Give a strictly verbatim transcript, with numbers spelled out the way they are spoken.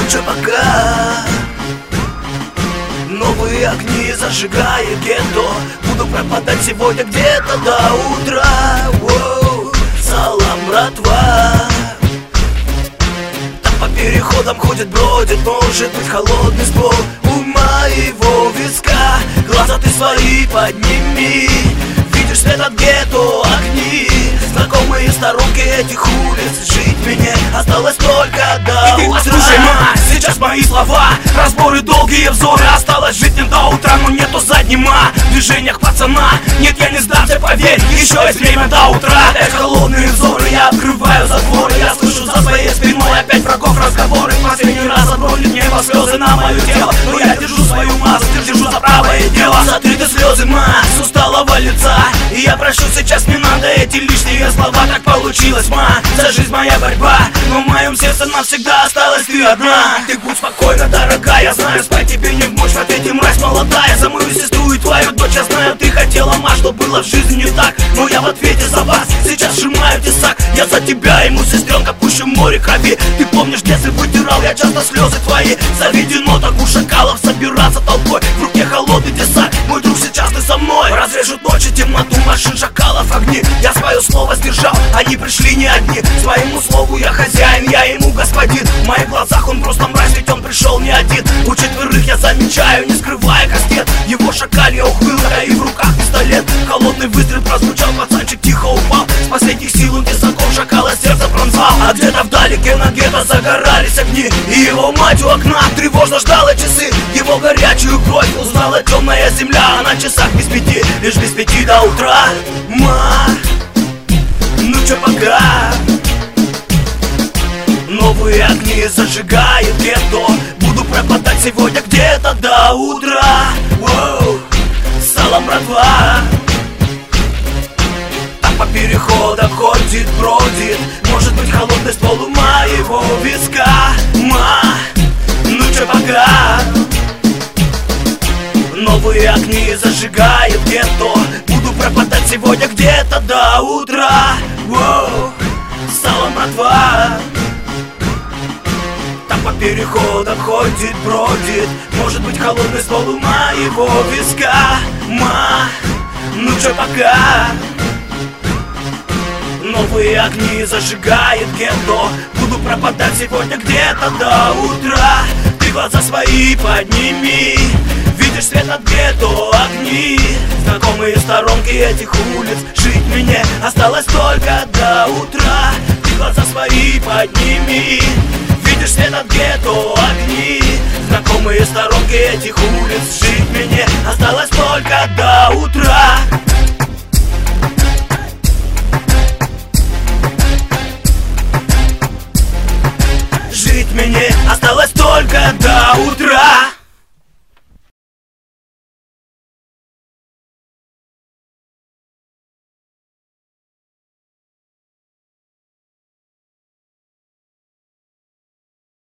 чё пока. Новые огни зажигает гетто. Буду пропадать сегодня где-то до утра. Воу, салам, братва. Там по переходам ходит, бродит, может быть холодный ствол у моего виска. Глаза ты свои подними, видишь свет от гетто, огни. Знакомые сторонки этих улиц. Жить мне осталось только до и утра. ты послушай, ма, сейчас мои слова, разборы, долгие взоры. Осталось жить мне до утра, но нету заднима в движениях пацана. Нет, я не сдамся, поверь, еще есть время до утра. Эти холодные взоры, я открываю затворы. Я слышу за своей спиной опять врагов разговоры. В последний раз обронит небо слезы на мое тело. Но я держу свою массу, держу за правое дело. Сотри ты слезы, ма, с усталого лица. И я прошу, сейчас не надо эти лишние слова. Так получилось, ма, за жизнь моя борьба. Но в моем сердце навсегда осталась ты одна. Ты будь спокойна, дорогая, я знаю, спать тебе не в мочь. В ответе мразь молодая, за мою сестру и твою дочь. Я знаю, ты хотела, ма, что было в жизни не так. Но я в ответе за вас сейчас сжимаю тесак. Я за тебя, ему, сестренка, пущу море крови. Ты помнишь, если вытирал я часто слезы твои. Заведено так у шакалов собираться толпой. В руке холодный тесак, мой друг, сейчас ты со мной. Разрежут ночи, темноту машин, шакалов, огни. Я свое слово сдержал, они пришли не одни. Своему слову я хозяин, я ему господин. В моих глазах он просто мразь, ведь он пришел не один. У четверых я замечаю, не скрывая кастет. Его шакалья ухмылка и в руках пистолет. Холодный выстрел прозвучал, пацанчик тихо упал. С последних сил он тесаком шакала сердце пронзал. А где-то вдалеке на гетто загорались огни. И его мать у окна тревожно ждала часы. Его горячую кровь узнала темная земля. А на часах без пяти, лишь без пяти до утра. Ма, ну чё пока. Новые огни зажигает гетто. Буду пропадать сегодня где-то до утра. Воу, салам, братва. Там по переходам ходит, бродит, может быть холодный ствол у моего виска. Ма, ну чё пока. Новые огни зажигает гетто. Буду пропадать сегодня где-то до утра. Воу, салам, братва. Там по переходам ходит, бродит, может быть холодный ствол у моего виска. Ма, ну чё пока. Новые огни зажигает гетто. Буду пропадать сегодня где-то до утра. Ты глаза свои подними, видишь свет от гетто, огни. Знакомые сторонки этих улиц. Жить мне осталось только до утра. Ты глаза свои подними, видишь свет от гетто, огни. Знакомые сторонки этих улиц. Жить мне осталось только до утра.